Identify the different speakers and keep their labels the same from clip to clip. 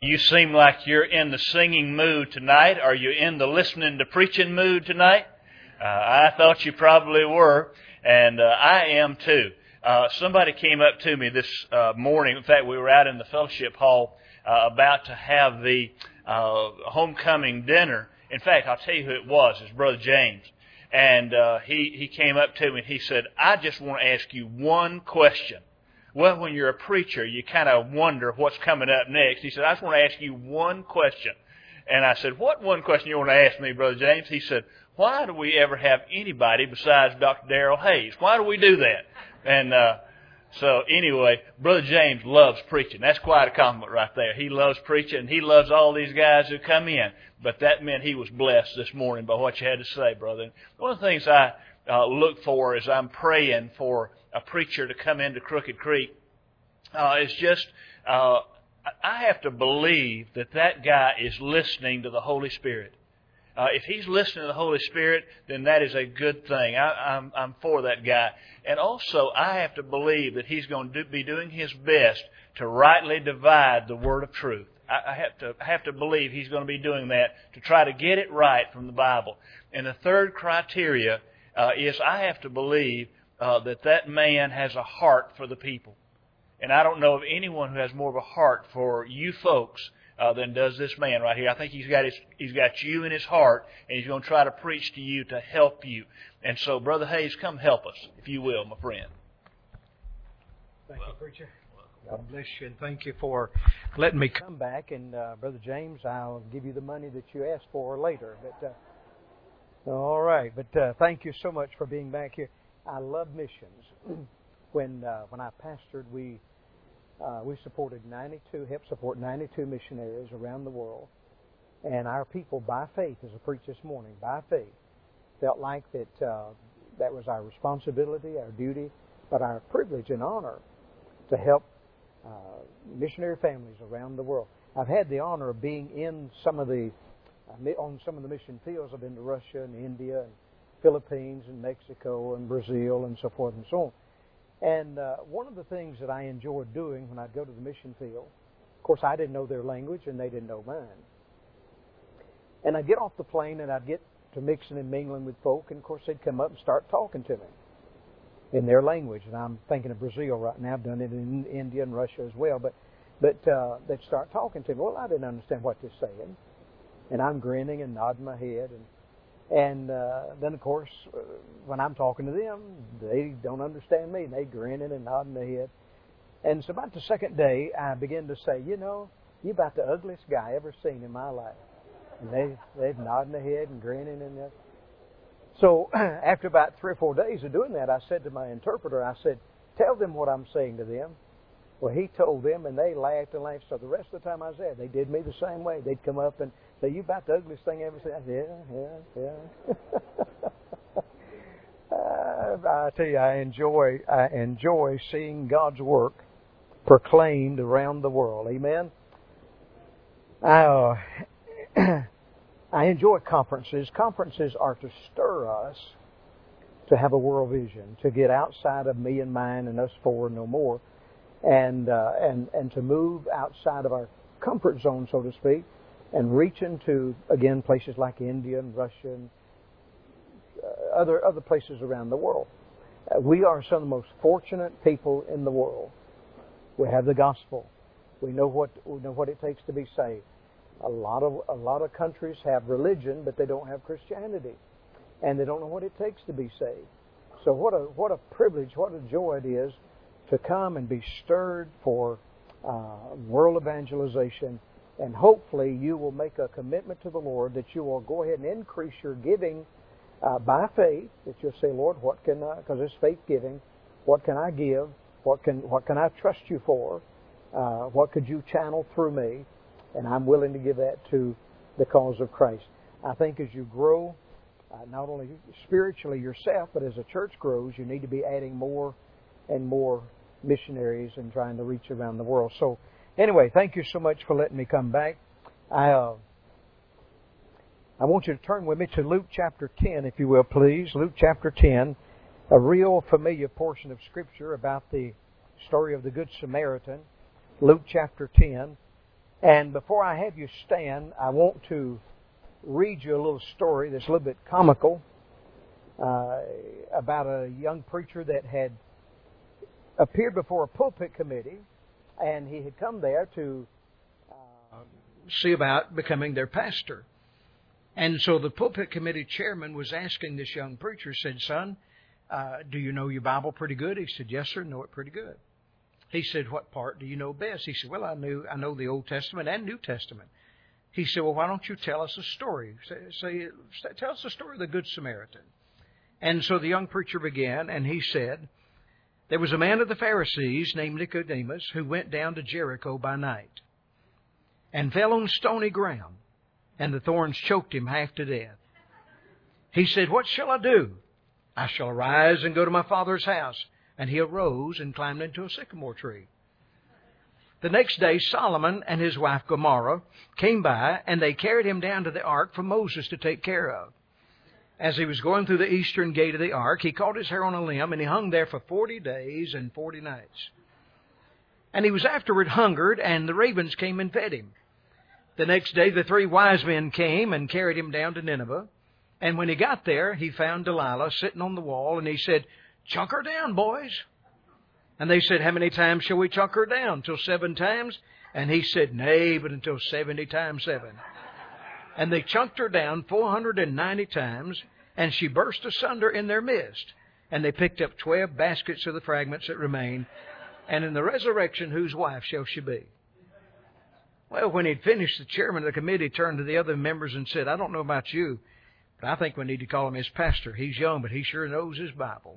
Speaker 1: You seem like you're in the singing mood tonight. Are you in the listening to preaching mood tonight? I thought you probably were, and I am too. Somebody came up to me this morning. In fact, we were out in the fellowship hall about to have the homecoming dinner. In fact, I'll tell you who it was. It's Brother James. And he came up to me and he said, I just want to ask you one question. Well, when you're a preacher, you kind of wonder what's coming up next. He said, I just want to ask you one question. And I said, what one question you want to ask me, Brother James? He said, why do we ever have anybody besides Dr. Darrell Hayes? Why do we do that? And so anyway, Brother James loves preaching. That's quite a compliment right there. He loves preaching, and he loves all these guys who come in. But that meant he was blessed this morning by what you had to say, brother. And one of the things I look for as I'm praying for a preacher to come into Crooked Creek is just I have to believe that guy is listening to the Holy Spirit. If he's listening to the Holy Spirit, then that is a good thing. I'm for that guy. And also, I have to believe that he's going to be doing his best to rightly divide the word of truth. I have to believe he's going to be doing that to try to get it right from the Bible. And the third criteria is I have to believe that man has a heart for the people. And I don't know of anyone who has more of a heart for you folks than does this man right here. I think he's got you in his heart, and he's going to try to preach to you to help you. And so, Brother Hayes, come help us, if you will, my friend.
Speaker 2: Thank you, preacher. God bless you, and thank you for letting me come back. And Brother James, I'll give you the money that you asked for later. But all right. But thank you so much for being back here. I love missions. When I pastored, we helped support 92 missionaries around the world. And our people, by faith, as I preached this morning, by faith, felt like that was our responsibility, our duty, but our privilege and honor to help missionary families around the world. I've had the honor of being in on some of the mission fields. I've been to Russia and India and Philippines and Mexico and Brazil and so forth and so on. And one of the things that I enjoyed doing when I'd go to the mission field, of course, I didn't know their language and they didn't know mine. And I'd get off the plane and I'd get to mixing and mingling with folk, and of course they'd come up and start talking to me in their language. And I'm thinking of Brazil right now. I've done it in India and Russia as well. But they'd start talking to me. Well, I didn't understand what they're saying. And I'm grinning and nodding my head. And then, of course, when I'm talking to them, they don't understand me. And they grinning and nodding their head. And so about the second day, I begin to say, you're about the ugliest guy I ever seen in my life. And they've nodding their head and grinning. So after about 3 or 4 days of doing that, I said to my interpreter, I said, tell them what I'm saying to them. Well, he told them, and they laughed and laughed. So the rest of the time I was there, they did me the same way. They'd come up and say, you about the ugliest thing I ever seen. I said, yeah. I tell you, I enjoy seeing God's work proclaimed around the world. Amen. I enjoy conferences. Conferences are to stir us to have a world vision, to get outside of me and mine and us four and no more, and to move outside of our comfort zone, so to speak, and reach into, again, places like India and Russia and other places around the world. We are some of the most fortunate people in the world. We have the gospel. We know what it takes to be saved. A lot of countries have religion, but they don't have Christianity, and they don't know what it takes to be saved. So what a privilege, what a joy it is to come and be stirred for world evangelization. And hopefully you will make a commitment to the Lord that you will go ahead and increase your giving by faith. That you'll say, Lord, what can I? Because it's faith giving. What can I give? What can I trust you for? What could you channel through me? And I'm willing to give that to the cause of Christ. I think as you grow, not only spiritually yourself, but as a church grows, you need to be adding more and more missionaries and trying to reach around the world. So anyway, thank you so much for letting me come back. I want you to turn with me to Luke chapter 10, if you will, please. Luke chapter 10, a real familiar portion of Scripture about the story of the Good Samaritan. Luke chapter 10. And before I have you stand, I want to read you a little story that's a little bit comical about a young preacher that had appeared before a pulpit committee, and he had come there to see about becoming their pastor. And so the pulpit committee chairman was asking this young preacher, said, "Son, do you know your Bible pretty good?" He said, "Yes, sir, know it pretty good." He said, "What part do you know best?" He said, "Well, I know the Old Testament and New Testament." He said, "Well, why don't you tell us a story? Tell us the story of the Good Samaritan." And so the young preacher began, and he said, "There was a man of the Pharisees named Nicodemus who went down to Jericho by night and fell on stony ground, and the thorns choked him half to death. He said, 'What shall I do? I shall arise and go to my father's house.' And he arose and climbed into a sycamore tree. The next day, Solomon and his wife Gomorrah came by, and they carried him down to the ark for Moses to take care of. As he was going through the eastern gate of the ark, he caught his hair on a limb, and he hung there for 40 days and 40 nights. And he was afterward hungered, and the ravens came and fed him. The next day, the 3 wise men came and carried him down to Nineveh. And when he got there, he found Delilah sitting on the wall, and he said, 'Chunk her down, boys.' And they said, 'How many times shall we chunk her down? Till 7 times? And he said, 'Nay, but until 70 times 7. And they chunked her down 490 times, and she burst asunder in their midst. And they picked up 12 baskets of the fragments that remained. And in the resurrection, whose wife shall she be?' Well, when he'd finished, the chairman of the committee turned to the other members and said, 'I don't know about you, but I think we need to call him his pastor. He's young, but he sure knows his Bible.'"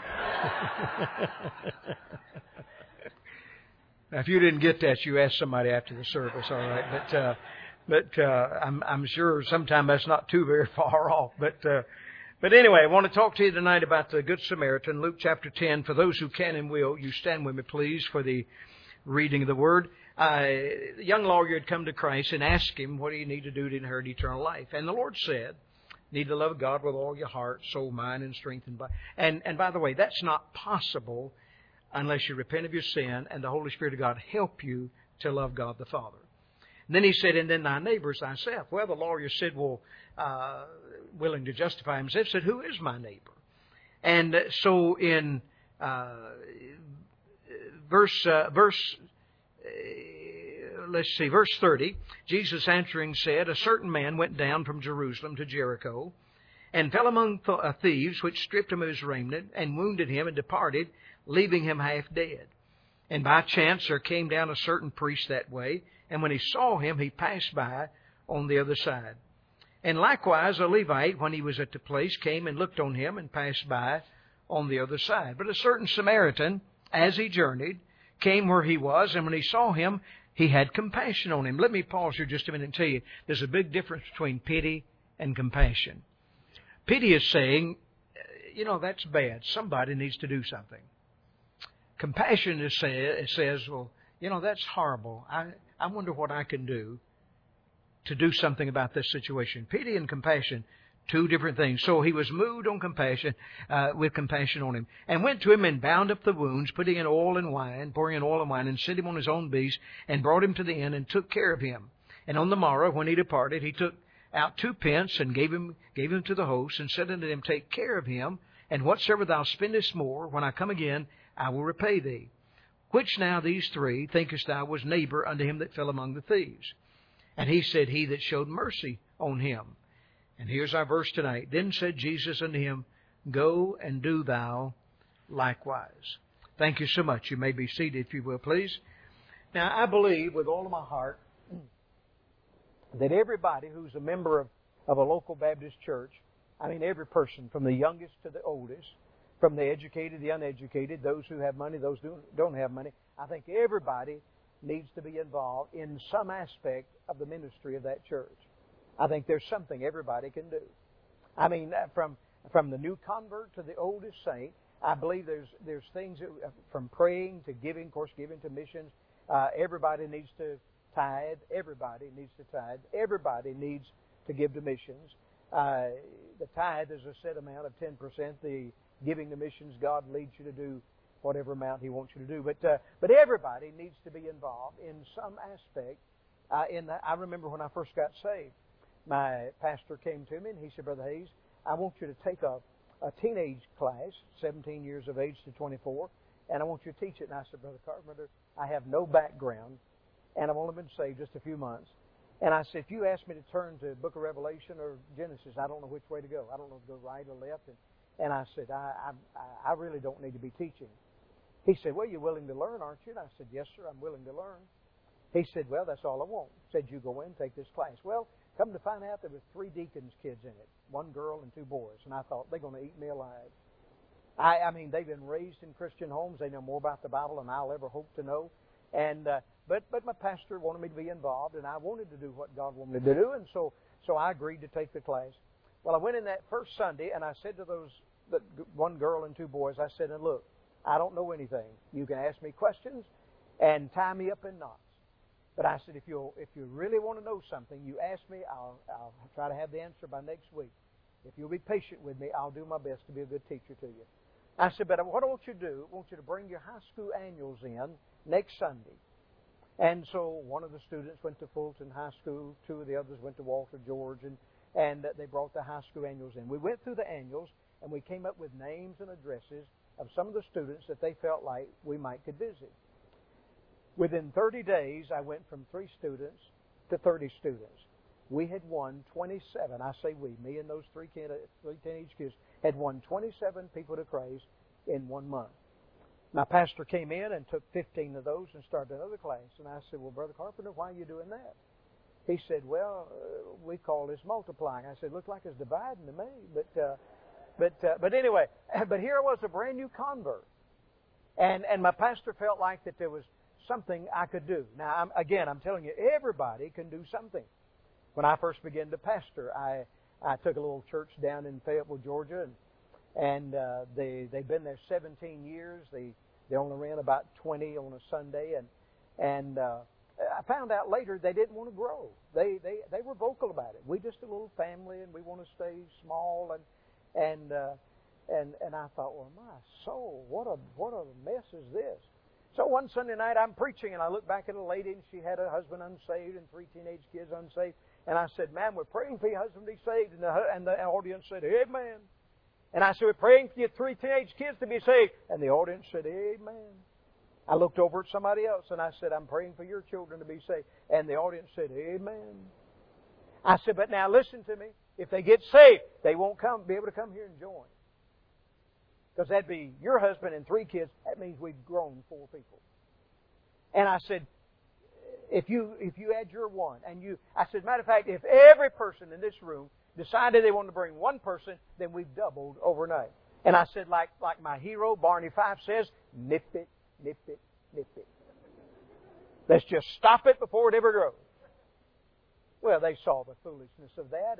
Speaker 2: Now, if you didn't get that, you ask somebody after the service, all right? But I'm sure sometime that's not too very far off. But anyway, I want to talk to you tonight about the Good Samaritan, Luke chapter 10. For those who can and will, you stand with me, please, for the reading of the Word. The young lawyer had come to Christ and asked him, "What do you need to do to inherit eternal life?" And the Lord said, "Need to love God with all your heart, soul, mind, and strength." And by the way, that's not possible unless you repent of your sin and the Holy Spirit of God help you to love God the Father. And then he said, "And then thy neighbor is thyself." Well, the lawyer said, willing to justify himself, said, "Who is my neighbor?" And so in verse 30, Jesus answering said, "A certain man went down from Jerusalem to Jericho, and fell among thieves, which stripped him of his raiment, and wounded him, and departed, leaving him half dead. And by chance there came down a certain priest that way, and when he saw him, he passed by on the other side. And likewise a Levite, when he was at the place, came and looked on him, and passed by on the other side. But a certain Samaritan, as he journeyed, came where he was, and when he saw him, he had compassion on him." Let me pause here just a minute and tell you, there's a big difference between pity and compassion. Pity is saying, that's bad. Somebody needs to do something. Compassion says, "Well, that's horrible. I wonder what I can do to do something about this situation." Pity and compassion, two different things. So he was moved on compassion, with compassion on him, and went to him and bound up the wounds, pouring in oil and wine, and sent him on his own beast, and brought him to the inn, and took care of him. And on the morrow, when he departed, he took out 2 pence, and gave him to the host, and said unto them, "Take care of him, and whatsoever thou spendest more, when I come again, I will repay thee. Which now these 3 thinkest thou was neighbor unto him that fell among the thieves?" And he said, "He that showed mercy on him." And here's our verse tonight. "Then said Jesus unto him, Go and do thou likewise." Thank you so much. You may be seated, if you will, please. Now, I believe with all of my heart that everybody who's a member of a local Baptist church, every person from the youngest to the oldest, from the educated, the uneducated, those who have money, those who don't have money, I think everybody needs to be involved in some aspect of the ministry of that church. I think there's something everybody can do. From the new convert to the oldest saint, I believe there's things from praying to giving, of course, giving to missions. Everybody needs to tithe. Everybody needs to tithe. Everybody needs to give to missions. The tithe is a set amount of 10%. The giving to missions, God leads you to do whatever amount He wants you to do. But everybody needs to be involved in some aspect I remember when I first got saved, my pastor came to me and he said, Brother Hayes, I want you to take a teenage class, 17 years of age to 24, and I want you to teach it. And I said, Brother Carpenter, I have no background, and I've only been saved just a few months. And I said, if you ask me to turn to the book of Revelation or Genesis, I don't know which way to go. I don't know if to go right or left. And I said, I really don't need to be teaching. He said, well, you're willing to learn, aren't you? And I said, yes, sir, I'm willing to learn. He said, well, that's all I want. Said, you go in, take this class. Well, come to find out there were 3 deacons' kids in it, 1 girl and 2 boys. And I thought, they're going to eat me alive. I mean, they've been raised in Christian homes. They know more about the Bible than I'll ever hope to know. And but my pastor wanted me to be involved, and I wanted to do what God wanted me to do, and so I agreed to take the class. Well, I went in that first Sunday, and I said to those 1 girl and 2 boys, I said, and look, I don't know anything. You can ask me questions and tie me up in knots. But I said, if you really want to know something, you ask me, I'll try to have the answer by next week. If you'll be patient with me, I'll do my best to be a good teacher to you. I said, but what I want you to do, I want you to bring your high school annuals in next Sunday. And so one of the students went to Fulton High School, 2 of the others went to Walter George, and they brought the high school annuals in. We went through the annuals, and we came up with names and addresses of some of the students that they felt like we might could visit. Within 30 days, I went from 3 students to 30 students. We had won 27, I say we, me and those 3 teenage kids, had won 27 people to Christ in 1 month. My pastor came in and took 15 of those and started another class. And I said, well, Brother Carpenter, why are you doing that? He said, well, we call this multiplying. I said, it looks like it's dividing to me. But anyway, but here I was, a brand new convert. And my pastor felt like that there was something I could do. Now, I'm telling you, everybody can do something. When I first began to pastor, I took a little church down in Fayetteville, Georgia, and they've been there 17 years. They only ran about 20 on a Sunday, and I found out later they didn't want to grow. They were vocal about it. We just a little family, and we want to stay small, and I thought, well, my soul, what a mess is this? So one Sunday night I'm preaching, and I look back at a lady, and she had a husband unsaved and 3 teenage kids unsaved. And I said, ma'am, we're praying for your husband to be saved. And the audience said, amen. And I said, we're praying for your 3 teenage kids to be saved. And the audience said, amen. I looked over at somebody else, and I said, I'm praying for your children to be saved. And the audience said, amen. I said, but now listen to me. If they get saved, they won't be able to come here and join. Because that'd be your husband and 3 kids. That means we've grown 4 people. And I said, if you add your 1, I said, matter of fact, if every person in this room decided they wanted to bring 1 person, then we've doubled overnight. And I said, like my hero, Barney Fife says, nip it, nip it, nip it. Let's just stop it before it ever grows. Well, they saw the foolishness of that,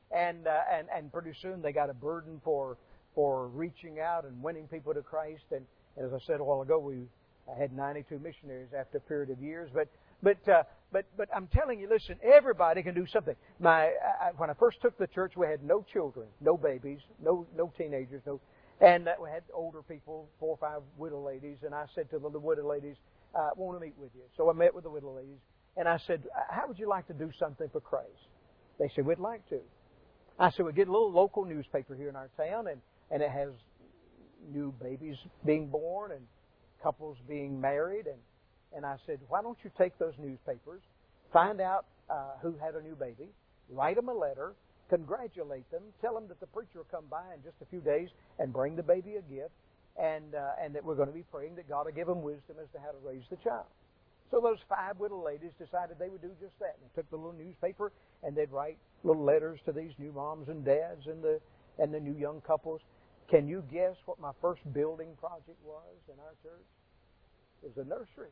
Speaker 2: and pretty soon they got a burden for reaching out and winning people to Christ. And as I said a while ago, I had 92 missionaries after a period of years. But I'm telling you, listen, everybody can do something. When I first took the church, we had no children, no babies, no teenagers, and we had older people, 4 or 5 widow ladies. And I said to the widow ladies, I want to meet with you. So I met with the widow ladies, and I said, how would you like to do something for Christ? They said, we'd like to. I said, we get a little local newspaper here in our town, and it has new babies being born and couples being married. And I said, why don't you take those newspapers, find out who had a new baby, write them a letter, congratulate them, tell them that the preacher will come by in just a few days and bring the baby a gift, and that we're going to be praying that God will give them wisdom as to how to raise the child. So those 5 widow ladies decided they would do just that. And they took the little newspaper, and they'd write little letters to these new moms and dads and the new young couples. Can you guess what my first building project was in our church? It was a nursery.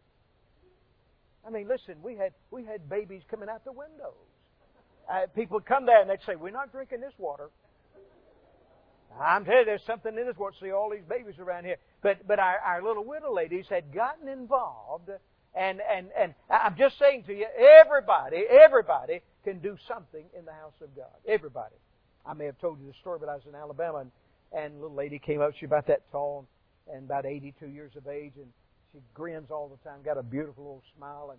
Speaker 2: I mean, listen, we had babies coming out the windows. People would come there and they'd say, we're not drinking this water. I'm telling you, there's something in this water. See all these babies around here. But our little widow ladies had gotten involved, and I'm just saying to you, everybody can do something in the house of God. Everybody. I may have told you the story, but I was in Alabama, and a little lady came up. She's about that tall and about 82 years of age, and she grins all the time, got a beautiful little smile.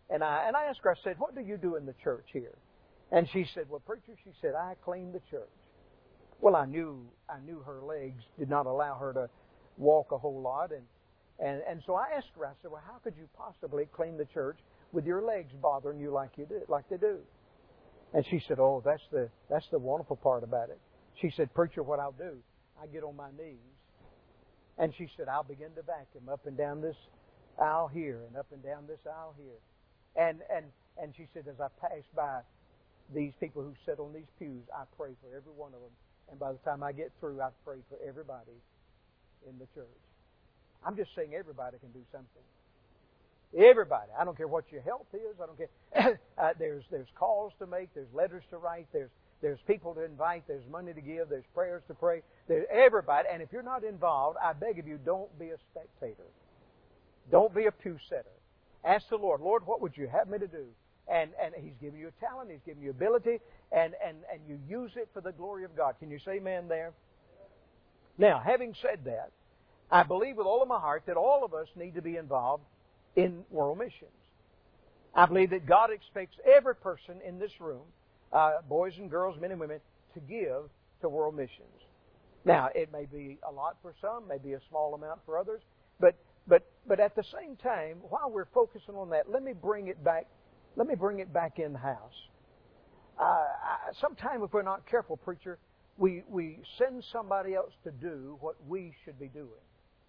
Speaker 2: And I asked her, I said, what do you do in the church here? And she said, well, preacher, she said, I clean the church. Well, I knew her legs did not allow her to walk a whole lot. And so I asked her, I said, well, how could you possibly clean the church with your legs bothering you like they do? And she said, oh, that's the wonderful part about it. She said, preacher, what I'll do, I get on my knees. And she said, I'll begin to vacuum up and down this aisle here and up and down this aisle here. And she said, as I pass by these people who sit on these pews, I pray for every one of them. And by the time I get through, I pray for everybody in the church. I'm just saying everybody can do something. Everybody. I don't care what your health is. I don't care. There's calls to make. There's letters to write. There's people to invite. There's money to give. There's prayers to pray. There's everybody. And if you're not involved, I beg of you, don't be a spectator. Don't be a pew setter. Ask the Lord, Lord, what would you have me to do? And He's given you a talent. He's given you ability. And you use it for the glory of God. Can you say amen there? Now, having said that, I believe with all of my heart that all of us need to be involved in world missions. I believe that God expects every person in this room, boys and girls, men and women, to give to world missions. Now, it may be a lot for some, maybe a small amount for others, but at the same time, while we're focusing on that, let me bring it back in the house. Sometime if we're not careful, preacher, we send somebody else to do what we should be doing.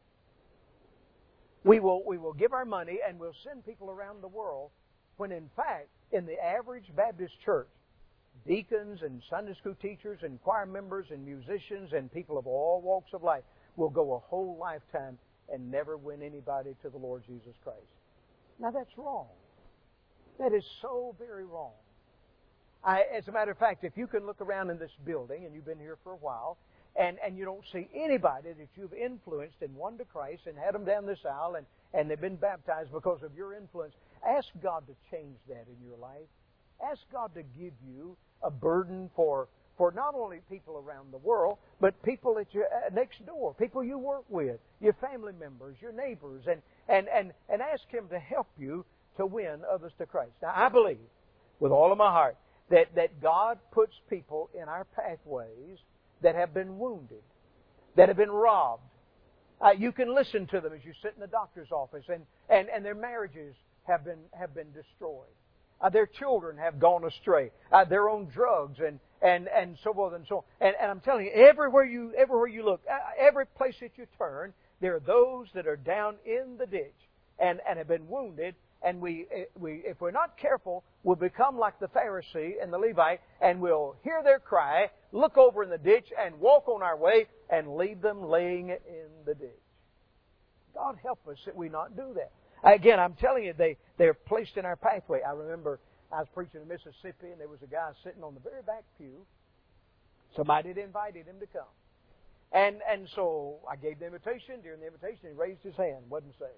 Speaker 2: We will give our money and we'll send people around the world when in fact, in the average Baptist church, deacons and Sunday school teachers and choir members and musicians and people of all walks of life will go a whole lifetime and never win anybody to the Lord Jesus Christ. Now that's wrong. That is so very wrong. As a matter of fact, if you can look around in this building, and you've been here for a while, and you don't see anybody that you've influenced and won to Christ and had them down this aisle and they've been baptized because of your influence, ask God to change that in your life. Ask God to give you a burden for not only people around the world, but people at your next door, people you work with, your family members, your neighbors, and ask Him to help you to win others to Christ. Now, I believe with all of my heart that God puts people in our pathways that have been wounded, that have been robbed. You can listen to them as you sit in the doctor's office, and their marriages have been destroyed. Their children have gone astray. They're on drugs and so forth and so on. And I'm telling you, everywhere you look, every place that you turn, there are those that are down in the ditch and have been wounded. And we, if we're not careful, we'll become like the Pharisee and the Levite, and we'll hear their cry, look over in the ditch, and walk on our way, and leave them laying in the ditch. God help us that we not do that. Again, I'm telling you, they're placed in our pathway. I remember I was preaching in Mississippi, and there was a guy sitting on the very back pew. Somebody had invited him to come. And so I gave the invitation. During the invitation, he raised his hand, wasn't saved.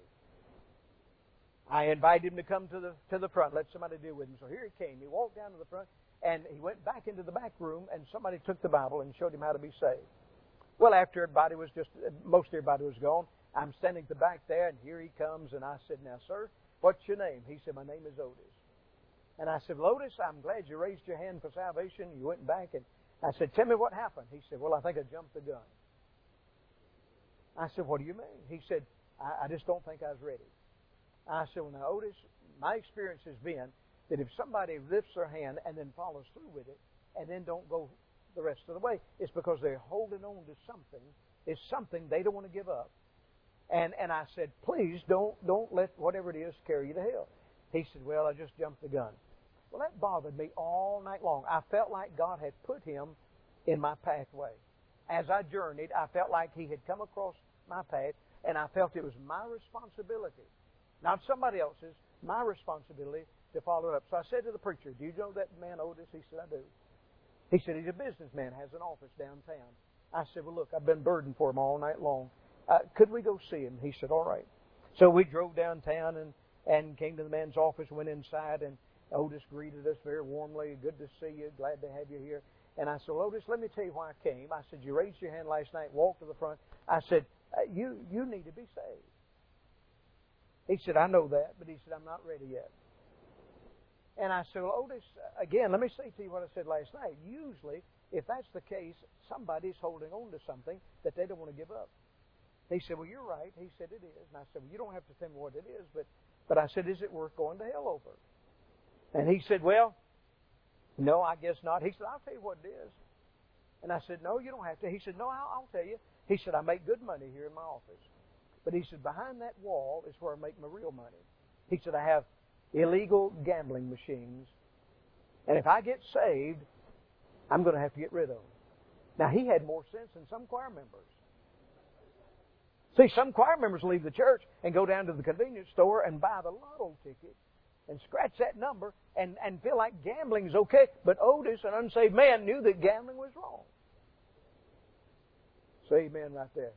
Speaker 2: I invited him to come to the front, let somebody deal with him. So here he came. He walked down to the front, and he went back into the back room, and somebody took the Bible and showed him how to be saved. Well, after most everybody was gone, I'm standing at the back there, and here he comes, and I said, now, sir, what's your name? He said, my name is Otis. And I said, well, Otis, I'm glad you raised your hand for salvation. You went back, and I said, tell me what happened. He said, well, I think I jumped the gun. I said, what do you mean? He said, I just don't think I was ready. I said, well, now, Otis, my experience has been that if somebody lifts their hand and then follows through with it and then don't go the rest of the way, it's because they're holding on to something. It's something they don't want to give up. And I said, please don't let whatever it is carry you to hell. He said, well, I just jumped the gun. Well, that bothered me all night long. I felt like God had put him in my pathway. As I journeyed, I felt like he had come across my path, and I felt it was my responsibility, not somebody else's, my responsibility to follow it up. So I said to the preacher, do you know that man Otis? He said, I do. He said, he's a businessman, has an office downtown. I said, well, look, I've been burdened for him all night long. Could we go see him? He said, all right. So we drove downtown and came to the man's office, went inside, and Otis greeted us very warmly. Good to see you. Glad to have you here. And I said, well, Otis, let me tell you why I came. I said, you raised your hand last night, walked to the front. I said, you need to be saved. He said, I know that, but he said, I'm not ready yet. And I said, well, Otis, again, let me say to you what I said last night. Usually, if that's the case, somebody's holding on to something that they don't want to give up. He said, well, you're right. He said, it is. And I said, well, you don't have to tell me what it is, but I said, is it worth going to hell over? And he said, well, no, I guess not. He said, I'll tell you what it is. And I said, no, you don't have to. He said, no, I'll tell you. He said, I make good money here in my office. But he said, behind that wall is where I make my real money. He said, I have illegal gambling machines. And if I get saved, I'm going to have to get rid of them. Now, he had more sense than some choir members. See, some choir members leave the church and go down to the convenience store and buy the lotto ticket and scratch that number and feel like gambling is okay. But Otis, an unsaved man, knew that gambling was wrong. Say amen right there.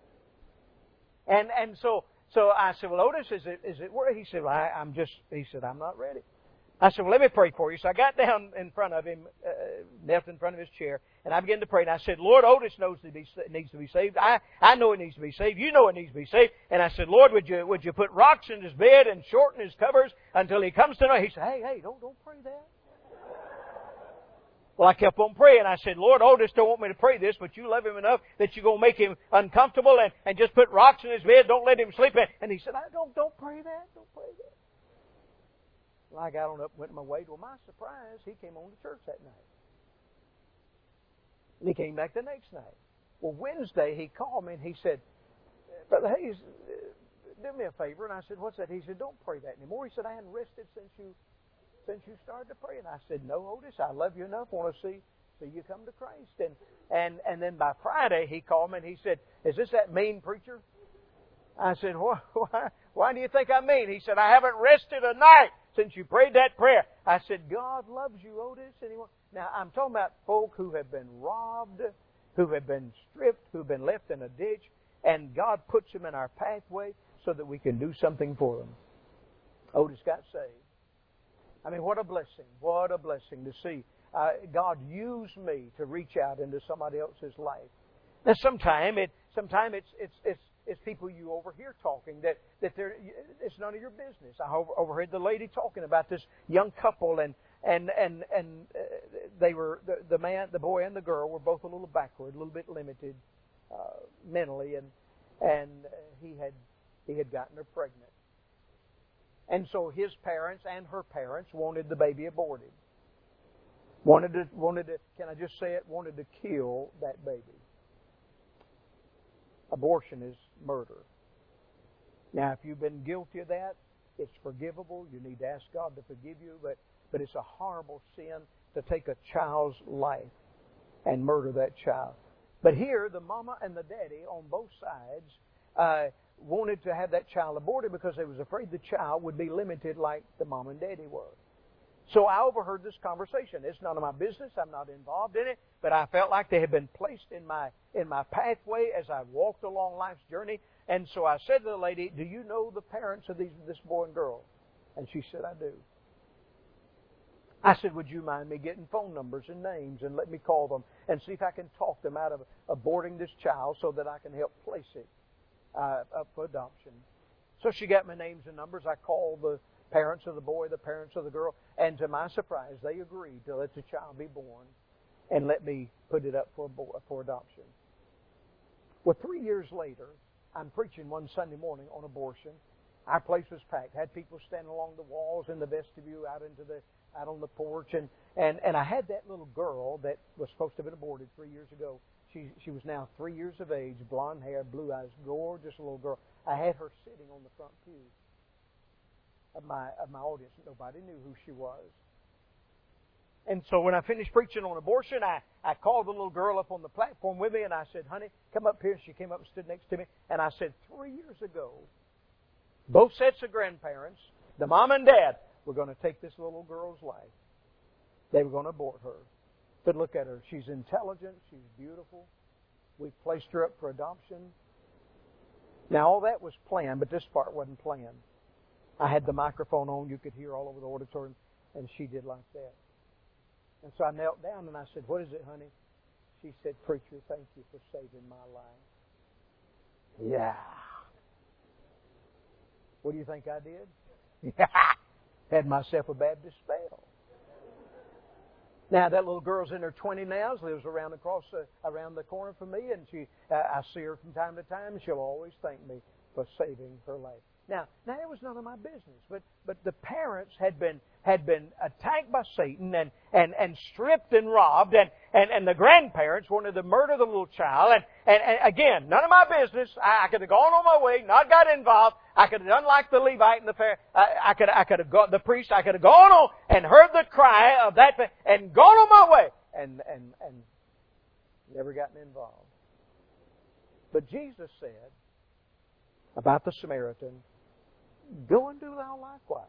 Speaker 2: And so I said, well, Otis, is it where? He said, well, I'm not ready. I said, well, let me pray for you. So I got down in front of him, knelt in front of his chair, and I began to pray. And I said, Lord, Otis knows he needs to be saved. I know he needs to be saved. You know he needs to be saved. And I said, Lord, would you put rocks in his bed and shorten his covers until he comes to know? He said, hey, don't pray that. Well, I kept on praying. I said, Lord, Otis don't want me to pray this, but you love him enough that you're going to make him uncomfortable and just put rocks in his bed. Don't let him sleep. And he said, don't pray that. Don't pray that. Well, I got on up and went my way. To my surprise, he came on to church that night. And he came back the next night. Well, Wednesday, he called me and he said, Brother Hayes, do me a favor. And I said, what's that? He said, don't pray that anymore. He said, I hadn't rested since you started to pray. And I said, no, Otis, I love you enough. I want to see you come to Christ. And then by Friday, he called me and he said, is this that mean preacher? I said, why do you think I'm mean? He said, I haven't rested a night since you prayed that prayer. I said, God loves you, Otis. Now, I'm talking about folk who have been robbed, who have been stripped, who have been left in a ditch, and God puts them in our pathway so that we can do something for them. Otis got saved. I mean, what a blessing. What a blessing to see God use me to reach out into somebody else's life. Now, sometimes it's people you overhear talking that it's none of your business. I overheard the lady talking about this young couple, and they were the boy and the girl were both a little backward, a little bit limited mentally, and he had gotten her pregnant, and so his parents and her parents wanted the baby aborted. Wanted to, can I just say it? Wanted to kill that baby. Abortion is murder. Now, if you've been guilty of that, it's forgivable. You need to ask God to forgive you, but it's a horrible sin to take a child's life and murder that child. But here, the mama and the daddy on both sides wanted to have that child aborted because they was afraid the child would be limited like the mom and daddy were. So I overheard this conversation. It's none of my business. I'm not involved in it. But I felt like they had been placed in my pathway as I walked along life's journey. And so I said to the lady, do you know the parents of this boy and girl? And she said, I do. I said, would you mind me getting phone numbers and names and let me call them and see if I can talk them out of aborting this child so that I can help place it up for adoption? So she got my names and numbers. I called the parents of the boy, the parents of the girl, and to my surprise, they agreed to let the child be born and let me put it up for adoption. Well, 3 years later, I'm preaching one Sunday morning on abortion. Our place was packed. Had people standing along the walls in the vestibule, out on the porch, and I had that little girl that was supposed to have been aborted 3 years ago. She was now 3 years of age, blonde hair, blue eyes, gorgeous little girl. I had her sitting on the front pew of my audience. Nobody knew who she was. And so when I finished preaching on abortion, I called the little girl up on the platform with me, and I said, honey, come up here. She came up and stood next to me. And I said, 3 years ago, both sets of grandparents, the mom and dad, were going to take this little girl's life. They were going to abort her. But look at her. She's intelligent. She's beautiful. We placed her up for adoption. Now, all that was planned, but this part wasn't planned. I had the microphone on. You could hear all over the auditorium, and she did like that. And so I knelt down and I said, what is it, honey? She said, preacher, thank you for saving my life. Yeah. What do you think I did? Yeah. Had myself a Baptist spell. Now, that little girl's in her 20s now, lives around the corner from me, and I see her from time to time, and she'll always thank me for saving her life. Now it was none of my business, but the parents had been attacked by Satan and stripped and robbed, and the grandparents wanted to murder the little child, and again, none of my business. I could have gone on my way, not got involved. I could have done like the Levite and the Pharisee. I could have got the priest. I could have gone on and heard the cry of that and gone on my way and never gotten involved. But Jesus said about the Samaritan, "Go and do thou likewise."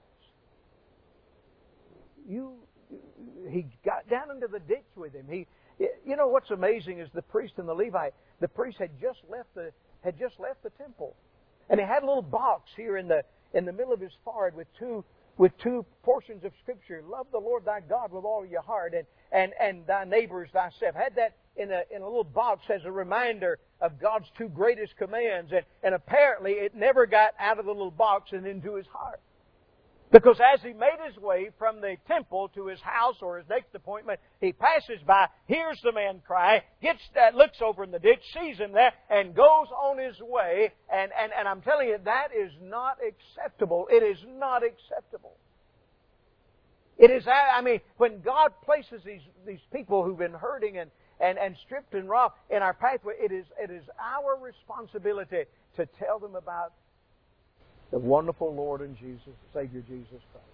Speaker 2: He got down into the ditch with him. You know what's amazing is the priest and the Levite. The priest had just left the temple, and he had a little box here in the middle of his forehead with two portions of Scripture. Love the Lord thy God with all your heart, and thy neighbor as thyself. Had that in a little box as a reminder of God's two greatest commands, and apparently it never got out of the little box and into his heart. Because as he made his way from the temple to his house or his next appointment, he passes by, hears the man cry, looks over in the ditch, sees him there, and goes on his way. And I'm telling you, that is not acceptable. It is not acceptable. It is, when God places these people who've been hurting and stripped and robbed in our pathway, it is our responsibility to tell them about the wonderful Lord and Savior Jesus Christ.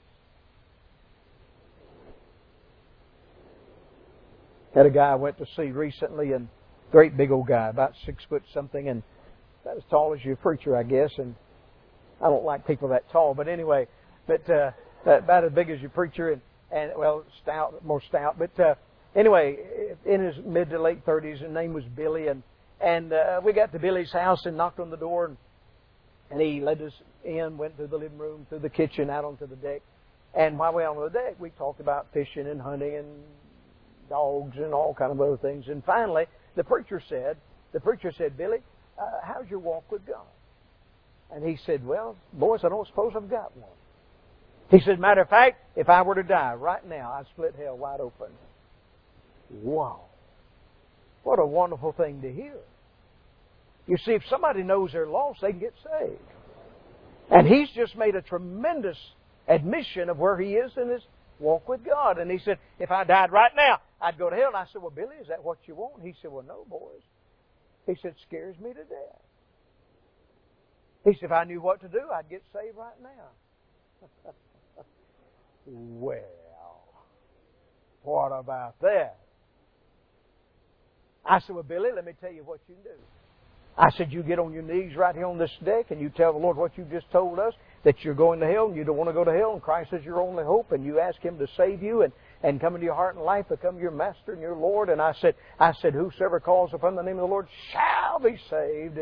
Speaker 2: Had a guy I went to see recently, and great big old guy, about 6 foot something, and about as tall as your preacher, I guess. And I don't like people that tall, but anyway, about as big as your preacher, and stout, more stout. But anyway, in his mid to late 30s, his name was Billy, and we got to Billy's house and knocked on the door, and he led us in, went through the living room, through the kitchen, out onto the deck. And while we were on the deck, we talked about fishing and hunting and dogs and all kind of other things. And finally, the preacher said, "Billy, how's your walk with God?" And he said, "Well, boys, I don't suppose I've got one." He said, "Matter of fact, if I were to die right now, I'd split hell wide open." Wow. What a wonderful thing to hear. You see, if somebody knows they're lost, they can get saved. And he's just made a tremendous admission of where he is in his walk with God. And he said, "If I died right now, I'd go to hell." And I said, "Well, Billy, is that what you want?" And he said, "Well, no, boys." He said, "It scares me to death." He said, "If I knew what to do, I'd get saved right now." Well, what about that? I said, "Well, Billy, let me tell you what you can do." I said, "You get on your knees right here on this deck and you tell the Lord what you just told us, that you're going to hell and you don't want to go to hell and Christ is your only hope, and you ask Him to save you and come into your heart and life, become your Master and your Lord." And I said, "Whosoever calls upon the name of the Lord shall be saved."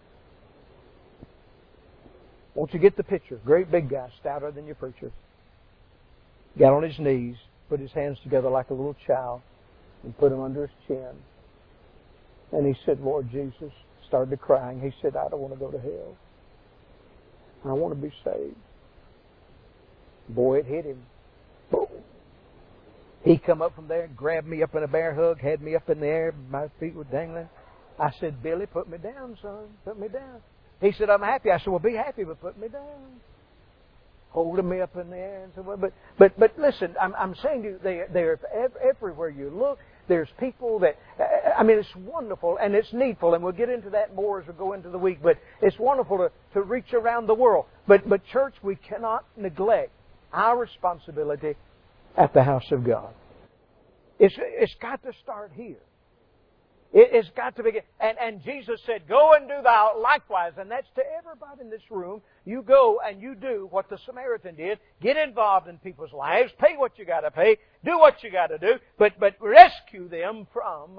Speaker 2: Won't you get the picture? Great big guy, stouter than your preacher. Got on his knees, put his hands together like a little child, and put them under his chin. And he said, "Lord Jesus," started crying. He said, "I don't want to go to hell. I want to be saved." Boy, it hit him. Boom. He come up from there and grabbed me up in a bear hug, had me up in the air, my feet were dangling. I said, "Billy, put me down, son. Put me down." He said, "I'm happy." I said, "Well, be happy, but put me down." Holding me up in the air and so on. But listen, I'm saying to you, they're everywhere you look. There's people that, it's wonderful and it's needful, and we'll get into that more as we go into the week, but it's wonderful to reach around the world. But church, we cannot neglect our responsibility at the house of God. It's got to start here. It's got to begin. And Jesus said, "Go and do thou likewise." And that's to everybody in this room. You go and you do what the Samaritan did. Get involved in people's lives. Pay what you got to pay. Do what you got to do. But rescue them from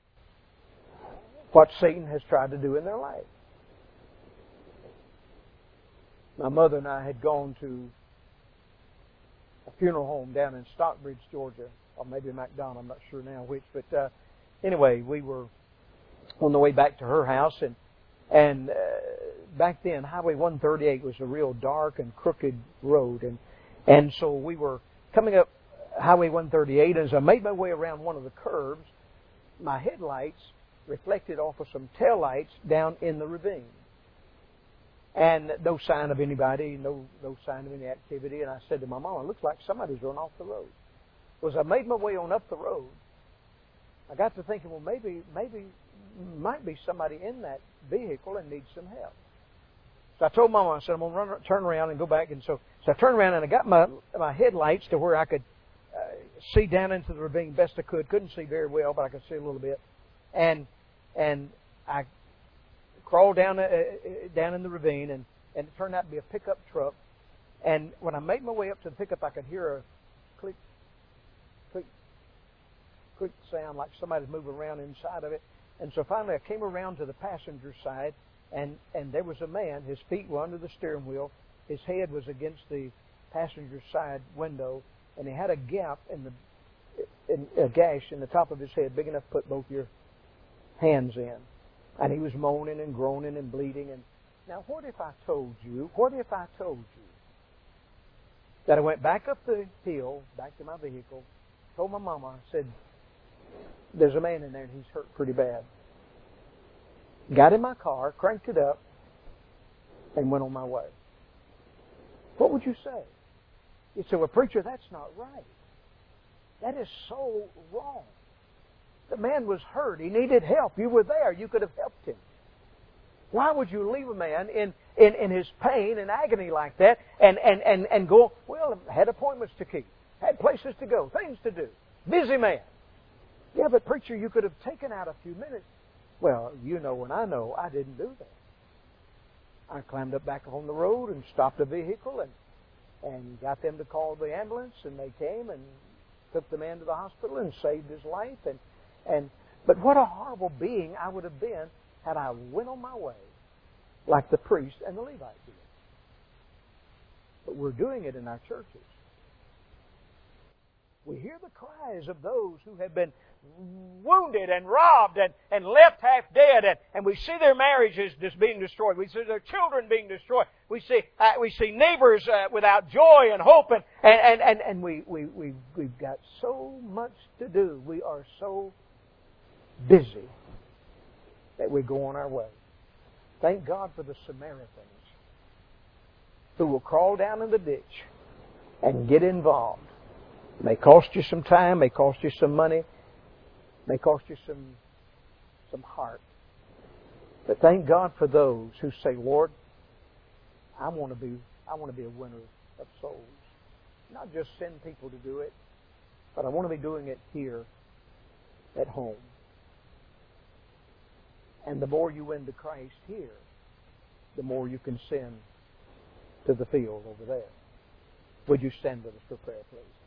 Speaker 2: what Satan has tried to do in their life. My mother and I had gone to a funeral home down in Stockbridge, Georgia. Or maybe McDonough. I'm not sure now which. But anyway, we were on the way back to her house, and back then Highway 138 was a real dark and crooked road, And so we were coming up Highway 138, and as I made my way around one of the curves, my headlights reflected off of some taillights down in the ravine. And no sign of anybody, no sign of any activity. And I said to my mom, it looks like somebody's run off the road. Well, as I made my way on up the road, I got to thinking, well, maybe might be somebody in that vehicle and needs some help. So I told Mama, I said, I'm going to turn around and go back. And so I turned around and I got my headlights to where I could see down into the ravine best I could. Couldn't see very well, but I could see a little bit. And I crawled down in the ravine, and it turned out to be a pickup truck. And when I made my way up to the pickup, I could hear a click, click, click sound like somebody's moving around inside of it. And so finally I came around to the passenger side, and there was a man. His feet were under the steering wheel. His head was against the passenger side window, and he had a gap in a gash in the top of his head, big enough to put both your hands in. And he was moaning and groaning and bleeding. And now, what if I told you that I went back up the hill, back to my vehicle, told my mama, I said, there's a man in there and he's hurt pretty bad. Got in my car, cranked it up, and went on my way. What would you say? You say, well, preacher, that's not right. That is so wrong. The man was hurt. He needed help. You were there. You could have helped him. Why would you leave a man in his pain and agony like that and go, well, had appointments to keep, had places to go, things to do. Busy man. Yeah, but preacher, you could have taken out a few minutes. Well, you know and I know I didn't do that. I climbed up back on the road and stopped a vehicle and got them to call the ambulance, and they came and took the man to the hospital and saved his life. But what a horrible being I would have been had I went on my way like the priest and the Levite did. But we're doing it in our churches. We hear the cries of those who have been wounded and robbed and left half dead, and we see their marriages just being destroyed. We see their children being destroyed. We see neighbors without joy and hope, and we've got so much to do. We are so busy that we go on our way. Thank God for the Samaritans who will crawl down in the ditch and get involved. It may cost you some time, may cost you some money, may cost you some heart. But thank God for those who say, Lord, I want to be a winner of souls. Not just send people to do it, but I want to be doing it here at home. And the more you win to Christ here, the more you can send to the field over there. Would you stand with us for prayer, please?